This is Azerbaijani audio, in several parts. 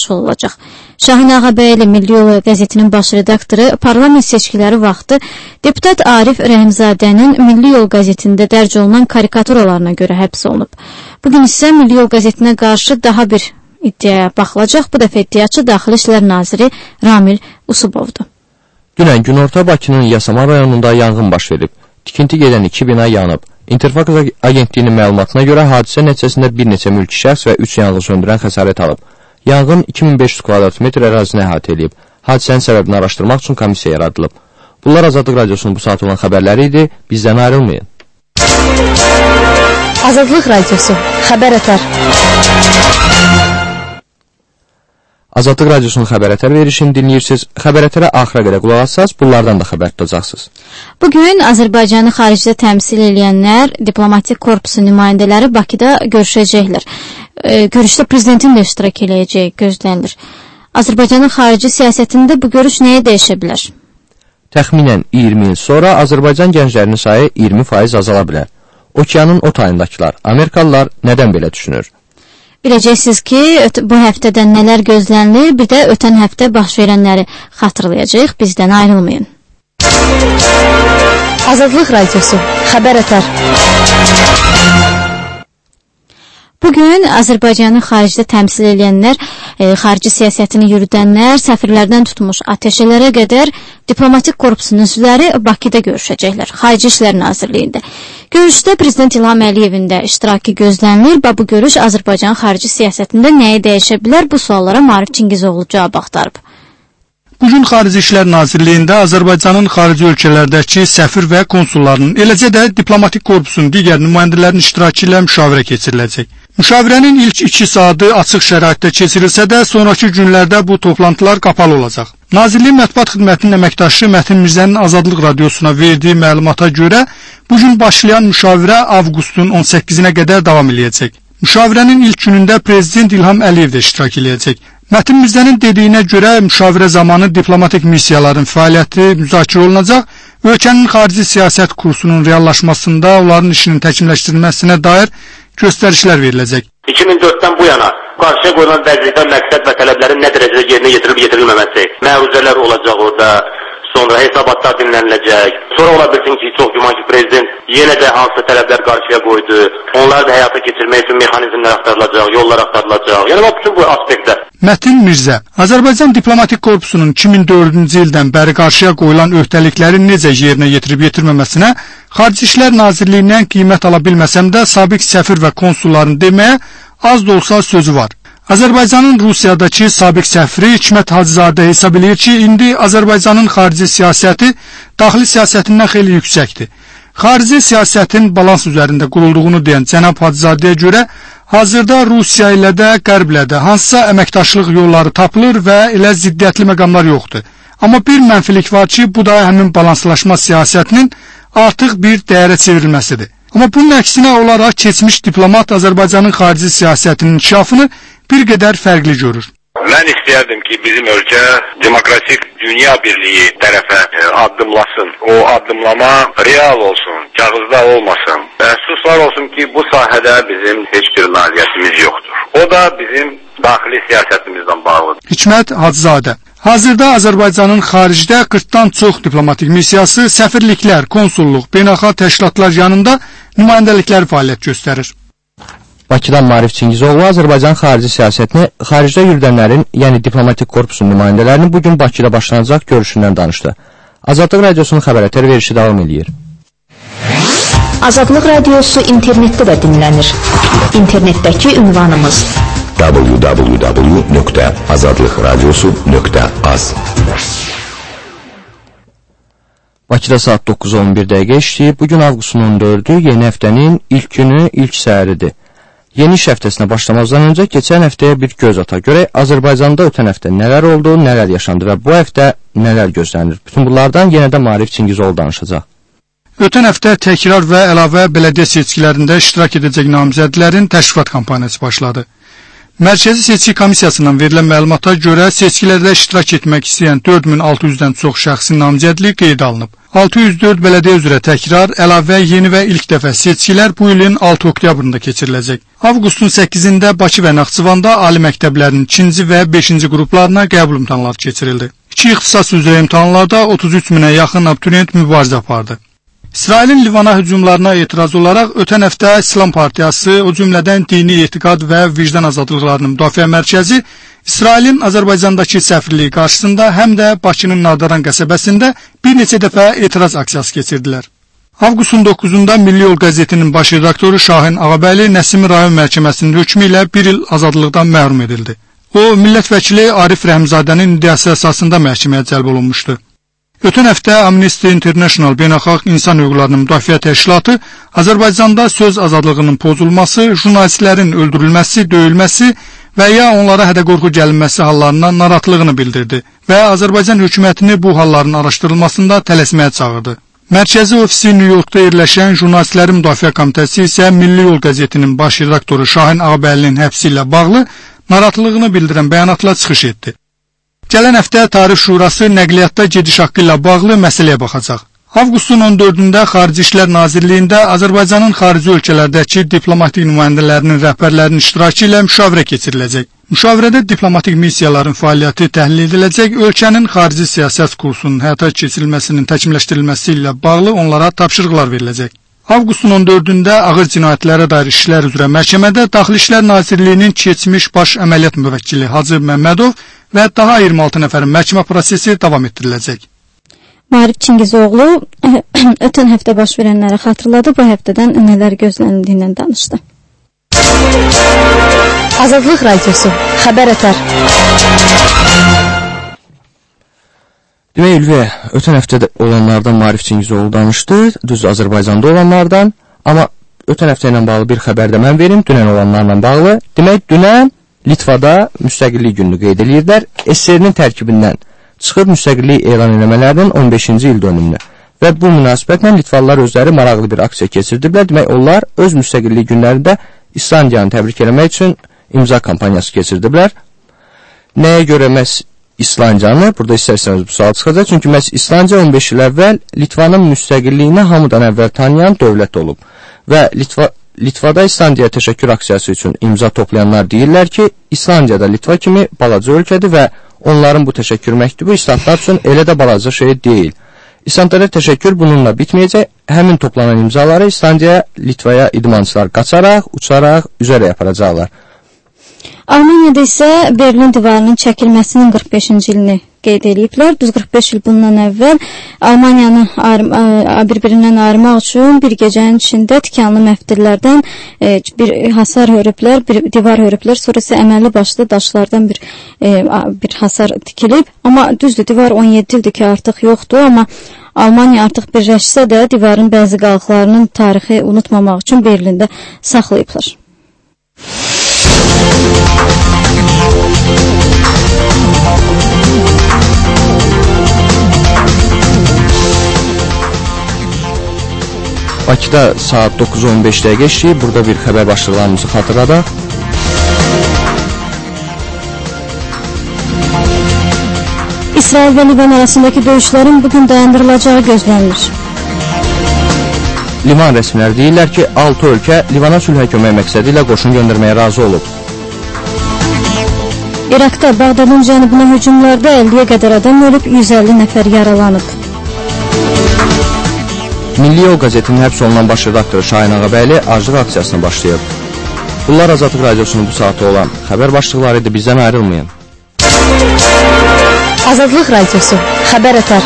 iştirakçı olacaq. Şahin Ağabəyli Milli Yol qəzetinin baş redaktoru parlament seçkiləri vaxtı deputat Arif Rəhimzadənin Milli Yol qəzetində dərc olunan karikaturalarına görə həbs olunub. Bugün isə Milli Yol qəzetinə qarşı daha bir iddiaya baxılacaq. Bu dəfə iddiaçı Daxili İşlər Naziri Ramil Usubovdur. Dünən günorta Bakının Yasamal rayonunda yanğın baş verib. Tikinti gedən 2 bina yanıb. İnterfaks agentliyinin məlumatına görə hadisə nəticəsində bir neçə mülki şəxs və 3 yanğın söndürən xəsarət alıb. Yanğın 2500 kvadrat metr ərazini əhatə edib. Hadisənin səbəbini araşdırmaq üçün komissiya yaradılıb. Bunlar Azadlıq Radiosunun bu saat olan xəbərləri idi. Bizdən ayrılmayın. Azadlıq Radiosu, xəbər ətər. Azadlıq Radiosunun xəbər ətər verişini dinləyirsiniz. Xəbər ətərə axıra qədər qulaq assaz, bunlardan da xəbər tutacaqsınız. Bugün Azərbaycanı xaricdə təmsil edənlər, diplomatik korpusun nümayəndələri Bakıda görüşəcəklər. Görüşdə prezidentin də iştirak edəcəyi gözlənilir. Azərbaycanın xarici siyasətində bu görüş nəyə dəyişə bilər? Təxminən 20 il sonra Azərbaycan gənclərinin sayı 20% azala bilər. Okeanın o tayındakılar, Amerikalılar nədən belə düşünür? Biləcəksiniz ki, bu həftədən nələr gözlənilir, bir də ötən həftə baş verənləri xatırlayacaq. Bizdən ayrılmayın. Azadlıq Radiosu, xəbər ətər. Bugün Azərbaycanı xaricdə təmsil edənlər, xarici siyasətini yürüdənlər, səfirlərdən tutmuş ateşələrə qədər diplomatik korpusun üzvləri Bakıda görüşəcəklər, Xarici İşlər Nazirliyində. Görüşdə Prezident İlham Əliyevin də iştirakı gözlənilir. Bu görüş Azərbaycan xarici siyasətində nəyi dəyişə bilər? Bu suallara Maarif Çingizoğlu cavab axtarıb. Bugün Xarici İşlər Nazirliyində Azərbaycanın xarici ölkələrdəki səfir və konsullarının, eləcə də diplomatik korpusun digər nümayəndələrinin iştirakı ilə müşavirə keçiriləcək. Müşavirənin ilk 2 saatı açıq şəraitdə keçirilsə də, sonraki günlərdə bu toplantılar qapalı olacaq. Nazirliyin Mətbuat Xidmətinin əməkdaşı Mətin Mirzənin Azadlıq Radiosuna verdiyi məlumata görə, bugün başlayan müşavirə avqustun 18-nə qədər davam edəcək. Müşavirənin ilk günündə Prezident İlham Əliyev də iştirak edəcək. Mətin Mirzənin dediyinə görə müşavirə zamanı diplomatik missiyaların fəaliyyəti müzakirə olunacaq, ölkənin xarici siyasət kursunun reallaşmasında onların işinin təkmilləşdirilməsinə dair göstərişlər veriləcək. 2004-dən bu yana qarşıya qoyulan vəzifə, məqsəd və tələblərin nə dərəcədə yerinə yetirilib-yetirilməməsi, məruzələr olacaq orada, sonra hesabatlar dinləniləcək. Sonra ola bilsin ki, çox güman ki, prezident yenə də hansı tələblər qarşıya qoydu, onları da həyata keçirmək üçün mexanizmlər axtarılacaq, yollar axtarılacaq. Yəni, bütün bu aspektlər. Mətin Mirzə, Azərbaycan Diplomatik Korpusunun 2004-cü ildən bəri qarşıya qoyulan öhdəliklərin necə yerinə yetirib-yetirməməsinə Xarici İşlər Nazirliyindən qiymət ala bilməsəm də sabiq səfir və konsulların deməyə az da olsa sözü var. Azərbaycanın Rusiyadakı sabiq səfiri Hikmət Hacızadə hesab edir ki, indi Azərbaycanın xarici siyasəti daxili siyasətindən xeyli yüksəkdir. Xarici siyasətin balans üzərində qurulduğunu deyən cənab Hacızadəyə görə hazırda Rusiya ilə də, Qərblə də hansısa əməkdaşlıq yolları tapılır və elə ziddiyyətli məqamlar yoxdur. Amma bir mənfilik var ki, bu da həmin balanslaşma siyasətinin artıq bir dəyərə çevrilməsidir. Amma bunun əksinə olaraq keçmiş diplomat Azərbaycanın xarici siyasətinin inkişafını bir qədər fərqli görür. Mən istəyərdim ki, bizim ölkə demokratik dünya birliyi tərəfə addımlasın. O addımlama real olsun, kağızda olmasın. Əfsuslar olsun ki, bu sahədə bizim heç bir nailiyyətimiz yoxdur. O da bizim daxili siyasətimizdən bağlıdır. Hikmət Hacızadə. Hazırda Azərbaycanın xaricdə 40-dan çox diplomatik missiyası, səfirliklər, konsulluq, beynəlxalq təşkilatlar yanında nümayəndəlikləri fəaliyyət göstərir. Bakıdan Maarif Çingizoğlu Azərbaycan xarici siyasətini xaricdə yürüdənlərin, yəni diplomatik korpusun nümayəndələrinin bugün Bakıda başlanacaq görüşündən danışdı. Azadlıq Radiosunun xəbər ətər verişi davam edir. Azadlıq Radiosu internetdə də dinlənir. İnternetdəki ünvanımız www.azadlıqradiosu.az. Bakıda saat 9:11 dəqiqə işləyib. Bugün avqustun 14-ü, yeni həftənin ilk günü, ilk səhəridir. Yeni iş həftəsinə başlamazdan öncə keçən həftəyə bir göz ata görək. Azərbaycanda ötən həftə nələr oldu, nələr yaşandı və bu həftə nələr gözlənilir? Bütün bunlardan yenə də Maarif Çingizoğlu danışacaq. Ötən həftə təkrar və əlavə bələdiyyə seçkilərində iştirak edəcək namizədlərin təşkilat kampaniyası başladı. Mərkəzi Seçki Komissiyasından verilən məlumata görə seçkilərdə iştirak etmək istəyən 4600-dən çox şəxsin namizədliyi qeydə alınıb. 604 bələdiyyə üzrə təkrar, əlavə, yeni və ilk dəfə seçkilər bu ilin 6 oktyabrında keçiriləcək. Avqustun 8-də Bakı və Naxçıvanda ali məktəblərinin 2-ci və 5-ci qruplarına qəbul imtahanları keçirildi. 2 ixtisas üzrə imtahanlarda 33 minə yaxın abituriyent mübarizə apardı. İsrailin Livana hücumlarına etiraz olaraq ötən həftə İslam Partiyası, o cümlədən Dini Etiqad və Vicdan Azadlıqlarının Müdafiə Mərkəzi İsrailin Azərbaycandakı səfirliyi qarşısında həm də Bakının Nardaran qəsəbəsində bir neçə dəfə etiraz aksiyası keçirdilər. Avqustun 9-da Milli Yol qəzetinin baş redaktoru Şahin Ağabəyli Nəsimi rayon məhkəməsinin hökmü ilə 1 il azadlıqdan məhrum edildi. O, millət vəkili Arif Rəhmzadənin iddiası əsasında məhkəməyə cəlb olunmuşdu. Ötən həftə Amnesty International Beynəlxalq İnsan Hüquqlarının Müdafiə Təşkilatı Azərbaycanda söz azadlığının pozulması, jurnalistlərin öldürülməsi, döyülməsi və ya onlara hədə-qorxu gəlinməsi hallarından narahatlığını bildirdi və Azərbaycan hökumətini bu halların araşdırılmasında tələsməyə çağırdı. Mərkəzi ofisi New Yorkda yerləşən Jurnalistlərin Müdafiə Komitəsi isə Milli Yol qəzetinin baş redaktoru Şahin Ağabəylinin həbsi ilə bağlı narahatlığını bildirən bəyanatla çıxış etdi. Gələn həftə Tarif Şurası nəqliyyatda gediş haqqı ilə bağlı məsələyə baxacaq. Avqustun 14-də Xarici İşlər Nazirliyində Azərbaycanın xarici ölkələrdəki diplomatik nümayəndələrinin rəhbərlərinin iştirakı ilə müşavirə keçiriləcək. Müşavirədə diplomatik missiyaların fəaliyyəti təhlil ediləcək, ölkənin xarici siyasət kursunun həyata keçirilməsinin təkmilləşdirilməsi ilə bağlı onlara tapşırıqlar veriləcək. Avqustun 14-də ağır cinayətlərə dair işlər üzrə məhkəmədə Daxili İşlər Nazirliyinin keçmiş baş əməliyyat müvəkkili Hacı Məmmədov və daha 26 nəfərin məhkəmə prosesi davam etdiriləcək. Marif Çingizoğlu ötən həftə baş verənləri xatırladı, bu həftədən nələr gözlənildiyindən danışdı. Azadlıq Radiosu, xəbər ötər. Demək, Ülviyə, ötən həftədə olanlardan Marif Çingizoğlu danışdı, düz Azərbaycanda olanlardan, amma ötən həftə ilə bağlı bir xəbər də mən verim, dünən olanlarla bağlı. Demək, dünən Litvada müstəqillik gününü qeyd edirlər, SSR-nin tərkibindən çıxıb müstəqillik elan eləmələrinin 15-ci il dönümünü və bu münasibətlə Litvalılar özləri maraqlı bir aksiya keçirdiblər. Demək, onlar öz müstəqillik günlərində İslandiyanı təbrik eləmək üçün imza kampaniyası keçirdiblər. Nəyə görə məhz İslandiyanı? Burada istərsəniz bu sual çıxacaq. Çünki məhz İslandiya 15 il əvvəl Litvanın müstəqilliyini hamıdan əvvəl tanıyan dövlət olub və Litvada İslandiyaya təşəkkür aksiyası üçün imza toplayanlar deyirlər ki, İslandiya da Litva kimi balaca ölkədir və onların bu təşəkkür məktubu İslandlar üçün elə də balaca şey deyil. İslandlara təşəkkür bununla bitməyəcək. Həmin toplanan imzaları İslandiyaya, Litvaya idmançılar qaçaraq, uçaraq, üzərək aparacaqlar. Almaniyada isə Berlin divarının çəkilməsinin 45-ci ilini qeyd ediblər. Düz 45 il bundan əvvəl Almaniyanı bir-birindən ayırmaq üçün bir gecənin içində tikanlı məftillərdən bir hasar hörüblər, bir divar hörüblər. Sonra isə əməlli başlı daşlardan bir hasar tikilib. Amma düzdür, divar 17 ildir ki, artıq yoxdur, amma Almaniya artıq birləşsə də divarın bəzi qalıqlarının tarixi unutmamaq üçün Berlində saxlayıblar. Bakıda saat 9:15 dəqiqə işləyib, burada bir xəbər başlıqlarımızı xatırladaq. İsrail və Livan arasındakı döyüşlərin bugün dayandırılacağı gözlənilir. Livan rəsmiləri deyirlər ki, 6 ölkə Livana sülhə kömək məqsədi ilə qoşun göndərməyə razı olub. İraqda Bağdadın cənubuna hücumlarda 50-yə qədər adam ölüb, 150 nəfər yaralanıb. Milli Yol qəzetinin həbs olunan baş redaktoru Şahin Ağabəyli aclıq aksiyasına başlayıb. Bunlar Azadlıq Radiosunun bu saatı olan xəbər başlıqları idi, bizdən ayrılmayın. Azadlıq Radiosu, xəbər ötər.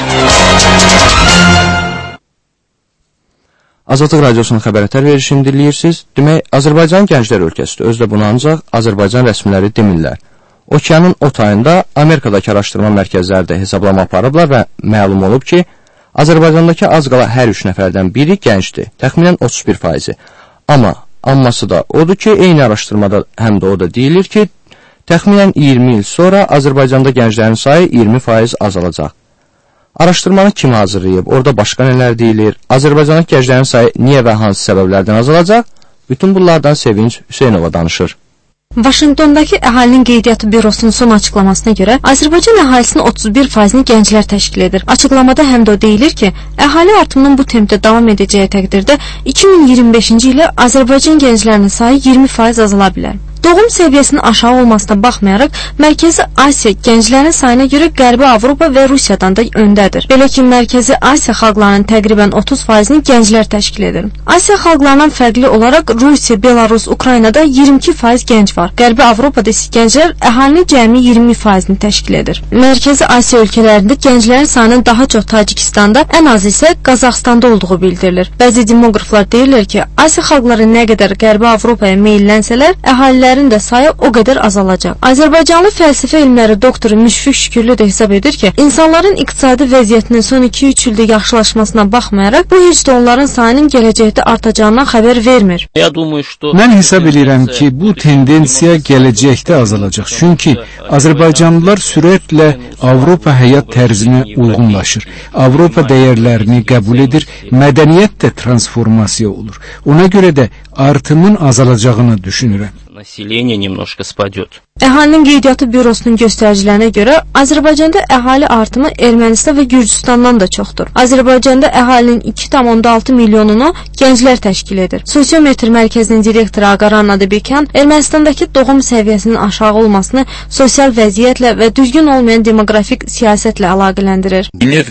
Azadlıq Radiosunun xəbər ötər verişini dinləyirsiniz. Demək, Azərbaycan gənclər ölkəsidir. Özdə bunu ancaq Azərbaycan rəsmiləri demirlər. Okeanın o tayında Amerikadakı araşdırma mərkəzləri də hesablama aparıblar və məlum olub ki, Azərbaycandakı az qala hər 3 nəfərdən biri gəncdir, təxminən 31%. Amması da odur ki, eyni araşdırmada həm də o da deyilir ki, təxminən 20 il sonra Azərbaycanda gənclərin sayı 20% azalacaq. Araşdırmanı kim hazırlayıb, orada başqa nələr deyilir, Azərbaycandakı gənclərin sayı niyə və hansı səbəblərdən azalacaq? Bütün bunlardan Sevinç Hüseynova danışır. Vaşinqtondakı Əhalinin Qeydiyyatı Bürosunun son açıqlamasına görə Azərbaycan əhalisinin 31%-ni gənclər təşkil edir. Açıqlamada həm də o deyilir ki, əhali artımının bu tempdə davam edəcəyi təqdirdə 2025-ci ilə Azərbaycan gənclərinin sayı 20% azala bilər. Doğum səviyyəsinin aşağı olmasına baxmayaraq, Mərkəzi Asiya gənclərin sayına görə Qərbi Avropa və Rusiyadan da öndədir. Belə ki, Mərkəzi Asiya xalqlarının təqribən 30%-ni gənclər təşkil edir. Asiya xalqlarından fərqli olaraq Rusiya, Belarus, Ukraynada 22% gənc var. Qərbi Avropada isə gənclər əhalinin cəmi 20%-ni təşkil edir. Mərkəzi Asiya ölkələrində gənclərin sayının daha çox Tacikistanda, ən az isə Qazaxstanda olduğu bildirilir. Bəzi demoqraflar deyirlər ki, Asiya xalqları nə qədər Qərbi Avropaya meyillənsələr, əhalilərin də sayı o qədər azalacaq. Azərbaycanlı fəlsəfə elmləri doktoru Müşfiq Şükürlü də hesab edir ki, insanların iqtisadi vəziyyətinin son 2-3 ildə yaxşılaşmasına baxmayaraq, bu heç də onların sayının gələcəkdə artacağından xəbər vermir. Mən hesab edirəm ki, bu tendensiya gələcəkdə azalacaq. Çünki Azərbaycanlılar sürətlə Avropa həyat tərzinə uyğunlaşır. Avropa dəyərlərini qəbul edir, mədəniyyət də transformasiya olur. Ona görə də artımın azalacağını düşünürəm. Население немножко спадет. Əhalinin Qeydiyyatı Bürosunun göstəricilərinə görə Azərbaycanda əhali artımı Ermənistan və Gürcüstandan da çoxdur. Azərbaycanda əhalinin 2,6 milyonunu gənclər təşkil edir. Sosiometr mərkəzinin direktoru Aqaran Adabekyan Ermənistandakı doğum səviyyəsinin aşağı olmasını sosial vəziyyətlə və düzgün olmayan demoqrafik siyasətlə əlaqələndirir.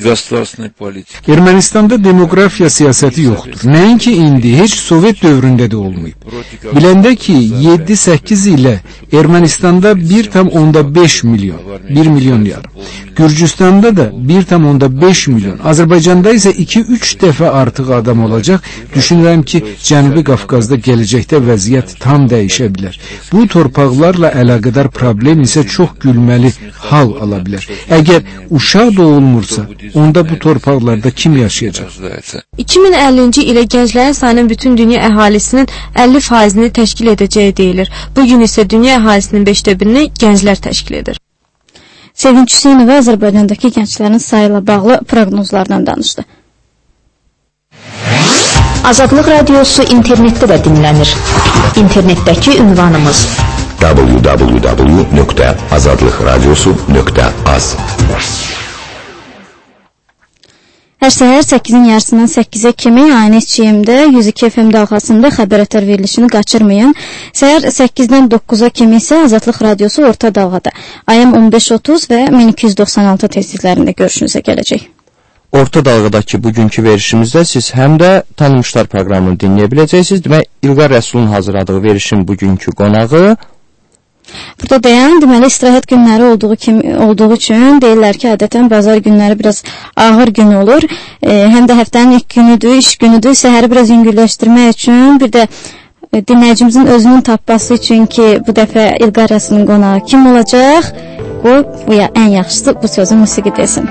Ermənistanda demoqrafiya siyasəti yoxdur. Nəinki indi, heç Sovet dövründə də olmayıb. Biləndə ki, 7-8 ilə Ermənistanda 1,5 milyon, 1 milyon yarım. Gürcüstanda da 1,5 milyon. Azərbaycanda isə 2-3 dəfə artıq adam olacaq. Düşünürəm ki, Cənubi Qafqazda gələcəkdə vəziyyət tam dəyişə bilər. Bu torpaqlarla əlaqədar problem isə çox gülməli hal ala bilər. Əgər uşaq doğulmursa, onda bu torpaqlarda kim yaşayacaq? 2050-ci ilə gənclərin sayının bütün dünya əhalisinin 50%-ni təşkil edəcəyi deyilir. Bugün isə dünya əhalisinin 5%-ni gənclər təşkil edir. Sevinç Hüseynova Azərbaycandakı gənclərin sayı ilə bağlı proqnozlardan danışdı. Azadlıq Radiosu internetdə də dinlənir. İnternetdəki ünvanımız www.azadlıqradiosu.az. Hər səhər 8-in yarısından 8-ə kimi ANS-CM-də 102 FM dalğasında xəbər ötər verilişini qaçırmayın. Səhər 8-dən 9-a kimi isə Azadlıq Radiosu orta dalğada AM 1530 və 1296 tezliklərində görüşünüzə gələcək. Orta dalğadakı bugünkü verişimizdə siz həm də tanınmışlar proqramını dinləyə biləcəksiniz. Demək, İlqar Rəsulun hazırladığı verişin bugünkü qonağı. Burada deyən, deməli, istirahət günləri olduğu üçün deyirlər ki, adətən bazar günləri biraz ağır gün olur. Həm də həftənin ilk günüdür, iş günüdür. Səhəri biraz yüngülləşdirmək üçün, bir də dinləyicimizin özünün tapması üçün ki, bu dəfə İlqar Rəsulun qonağı kim olacaq? Bu ən yaxşısı bu sözü musiqi desin.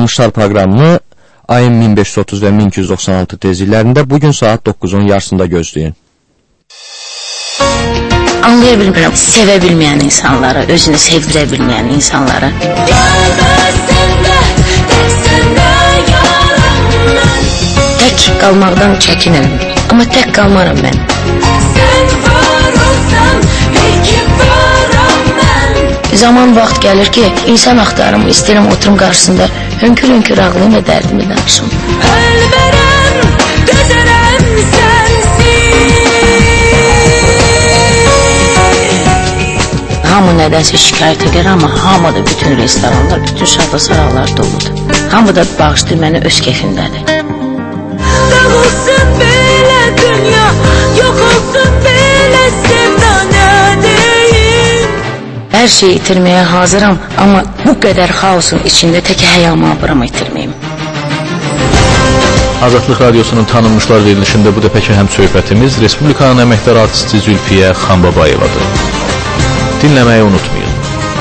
Tanınmışlar proqramını ayın 1530 və 1296 tezliklərində bugün saat 9-un yarısında gözləyin. Anlaya bilmirəm, sevə bilməyən insanları, özünü sevdirə bilməyən insanları. Tək qalmaqdan çəkinirəm, amma tək qalmaram mən. Zaman vaxt gəlir ki, insan axtarım, istəyirəm oturum qarşısında, hönkür-hönkür ağlayım və dərdimi danışım. Ölmərəm, dözərəm sənsiz. Hamı nədənsə şikayət edir, amma hamı da bütün restoranlar, bütün şadasaraylar doludur. Hamı da bağışlayır məni öz keyfindədir. Dağılsın belə dünya, yox olsun belə sevda nədəyim. Hər şeyi itirməyə hazıram, amma bu qədər xaosun içində tək həyamı abıram itirməyim. Azadlıq Radiosunun tanınmışlar verilişində bu dəfəki həm söhbətimiz Respublikanın əməkdar artisti Zülfiyə Xanbabayevadır. Dinləməyi unutmayın.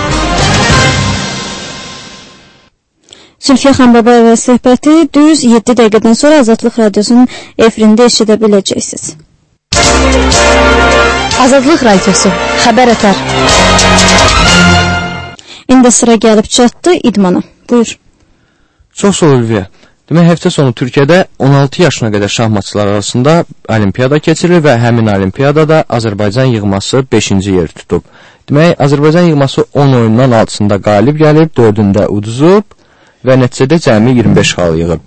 Zülfiyə Xanbabayeva söhbəti düz 7 dəqiqədən sonra Azadlıq Radiosunun efirində eşidə biləcəksiniz. Azadlıq Radiosu, xəbər ətər. İndi sıra gəlib çatdı idmana. Buyur. Çox sağ ol Ülviyə. Demək, həftə sonu Türkiyədə 16 yaşına qədər şahmatçılar arasında olimpiyada keçirilir və həmin olimpiyadada Azərbaycan yığması 5-ci yeri tutub. Demək, Azərbaycan yığması 10 oyundan 6-sında qalib gəlib, 4-ündə uduzub və nəticədə cəmi 25 xal yığıb.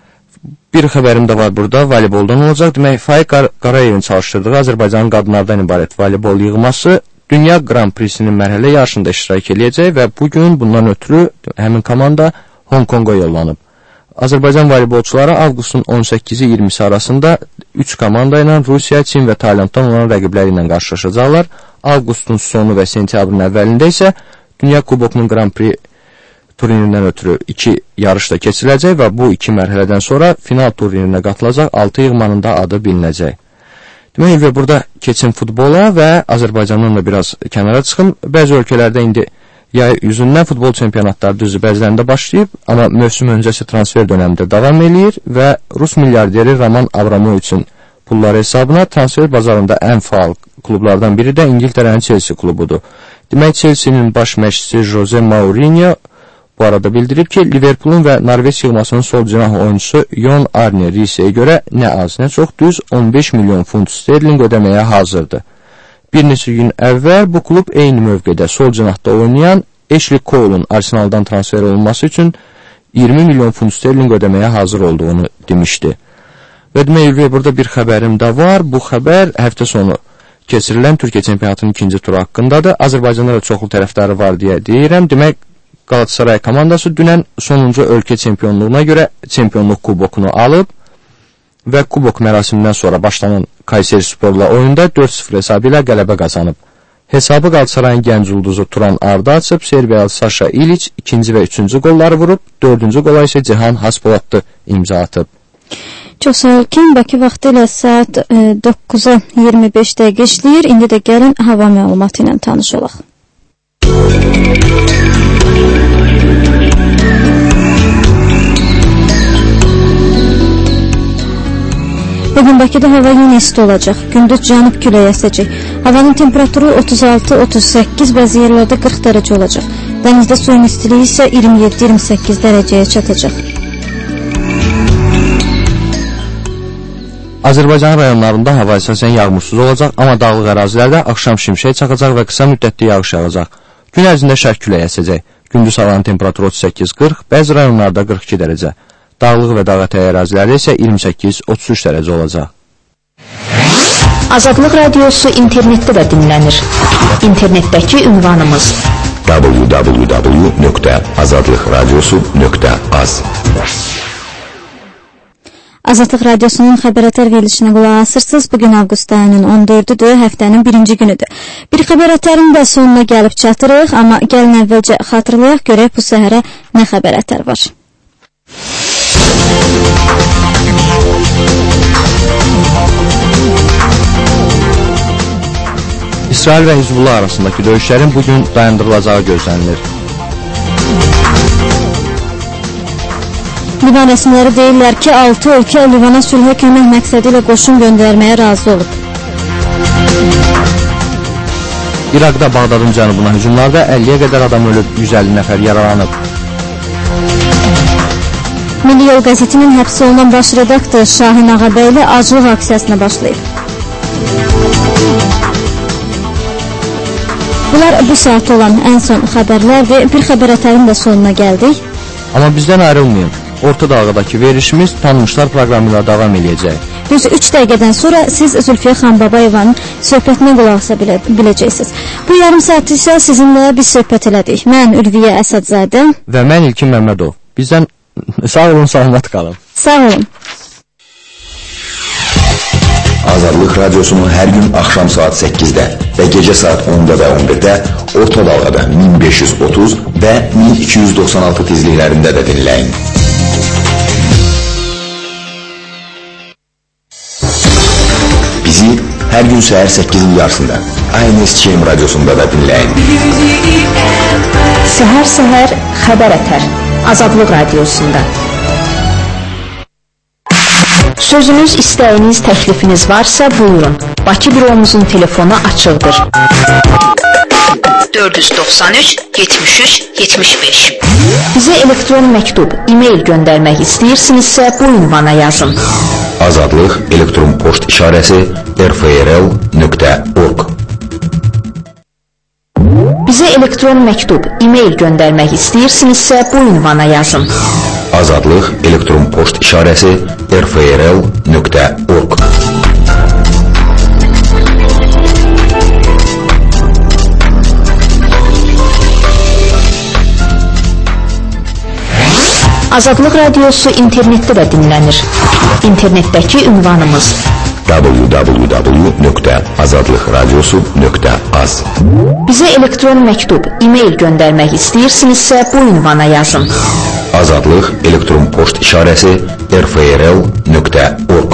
Bir xəbərim də var burada, voleyboldan olacaq. Demək, Faiq Qarayevin çalışdırdığı Azərbaycanın qadınlardan ibarət voleybol yığması Dünya Grand Prix-sinin mərhələ yarışında iştirak edəcək və bugün bundan ötürü həmin komanda Hong Konga yollanıb. Azərbaycan voleybolçuları avqustun 18-i 20-si arasında 3 komanda ilə Rusiya, Çin və Taylanddan olan rəqibləri ilə qarşılaşacaqlar. Avqustun sonu və sentyabrın əvvəlində isə Dünya Kubokunun Grand Prix turnirindən ötürü 2 yarış da keçiriləcək və bu 2 mərhələdən sonra final turnirinə qatılacaq 6 yığmanın da adı bilinəcək. Demək, və burada keçim futbola və Azərbaycandan da biraz kənara çıxım. Bəzi ölkələrdə indi yay üzündən futbol çempionatları düzdür, bəzilərində başlayıb, amma mövsüm öncəsi transfer dönəmində davam eləyir və Rus milyarderi Roman Abramoviçin pulları hesabına transfer bazarında ən faal klublardan biri də İngiltərənin Chelsea klubudur. Demək, Chelsea'nin baş məşqçisi Jose Mourinho bu arada bildirib ki, Liverpoolun və Norveç yığmasının sol cinah oyuncusu Jon Arne Riise'yə görə nə az, nə çox düz 15 milyon funt sterling ödəməyə hazırdır. Bir neçə gün əvvəl bu klub eyni mövqedə sol cinahda oynayan Ashley Cole'un Arsenaldan transfer olunması üçün 20 milyon funt sterling ödəməyə hazır olduğunu demişdi. Və demək, burada bir xəbərim də var. Bu xəbər həftə sonu keçirilən Türkiyə çempionatının ikinci turu haqqındadır. Azərbaycanda da çoxlu tərəfdarı var deyə deyirəm. Demək, Galatasaray komandası dünən sonuncu ölkə çempionluğuna görə çempionluq kubokunu alıb və kubok mərasimindən sonra başlanan Kayseri Sporla oyunda 4-0 hesabı ilə qələbə qazanıb. Hesabı Galatasarayın gənc ulduzu Turan Arda açıb, Serbiyalı Saşa İliç ikinci və üçüncü qolları vurub, dördüncü qola isə Cihan Haspolatlı imza atıb. Çox sağ ol Kim, Bakı vaxtı ilə saat 9-a 25 dəqiqə işləyir. İndi də gəlin hava məlumatı ilə tanış olaq. Bugün Bakıda hava yenə isti olacaq. Gündüz cənub küləyi əsəcək. Havanın temperaturu 36-38, bəzi yerlərdə 40 dərəcə olacaq. Dənizdə suyun istiliyi isə 27-28 dərəcəyə çatacaq. Azərbaycan rayonlarında hava əsasən yağmursuz olacaq, amma dağlıq ərazilərdə axşam şimşək çaxacaq və qısa müddətli yağış yağacaq. Gün ərzində şərq küləyi əsəcək. Gündüz havanın temperaturu 38-40, bəzi rayonlarda 42 dərəcə. Dağlıq və dağətəyi ərazilərdə isə 28-33 dərəcə olacaq. Azadlıq Radiosu internetdə də dinlənir. İnternetdəki ünvanımız www.azadlıqradiosu.az. Azadlıq Radiosunun xəbər-ətər verilişinə qulaq asırsınız. Bugün avqust ayının 14-dür, həftənin birinci günüdür. Bir xəbər-ətərin də sonuna gəlib çatırıq, amma gəlin əvvəlcə xatırlayaq, görək bu səhərə nə xəbər-ətər var. İsrail və Hizbullah arasındakı döyüşlərin bugün dayandırılacağı gözlənilir. Livan rəsmiləri deyirlər ki, 6 ölkə Livana sülhə kömək məqsədi ilə qoşun göndərməyə razı olub. İraqda Bağdadın cənubuna hücumlarda 50-yə qədər adam ölüb, 150 nəfər yaralanıb. Milli Yol qəzetinin həbs olunan baş redaktor Şahin Ağabəyli aclıq aksiyasına başlayıb. Bunlar bu saat olan ən son xəbərlərdir. Bir xəbər ətərin də sonuna gəldik. Amma bizdən ayrılmayın. Orta Dalğadakı verilişimiz tanınmışlar proqramı ilə davam edəcək. Düz 3 dəqiqədən sonra siz Zülfiyə Xanbabayevanın söhbətinə qulaq asa biləcəksiniz. Bu yarım saat isə sizinlə biz söhbət elədik. Mən Ülviyə Əsədzadə və mən İlkin Məmmədov. Bizdən sağ olun, salamat qalın. Sağ olun. Azadlıq Radiosunu hər gün axşam saat 8-də və gecə saat 10-da və 11-də Orta Dalğada 1530 və 1296 tezliklərində də dinləyin. Bizi hər gün səhər 8-in yarısında ANS-ÇM radiosunda da dinləyin. Səhər xəbər ətər Azadlıq Radiosunda. Sözünüz, istəyiniz, təklifiniz varsa buyurun. Bakı büromuzun telefonu açıqdır. 493 73 75. Bizə elektron məktub, e-mail göndərmək istəyirsinizsə bu ünvana yazın. Azadlıq elektron poçt işarəsi rfrl.org. Bizə elektron məktub, e-mail göndərmək istəyirsinizsə bu ünvana yazın. Azadlıq elektron poçt işarəsi rfrl.org. Azadlıq Radiosu internetdə də dinlənir. İnternetdəki ünvanımız www.azadlıqradiosu.az. Bizə elektron məktub, e-mail göndərmək istəyirsinizsə bu ünvana yazın. Azadlıq elektron poçt işarəsi rfrl.org.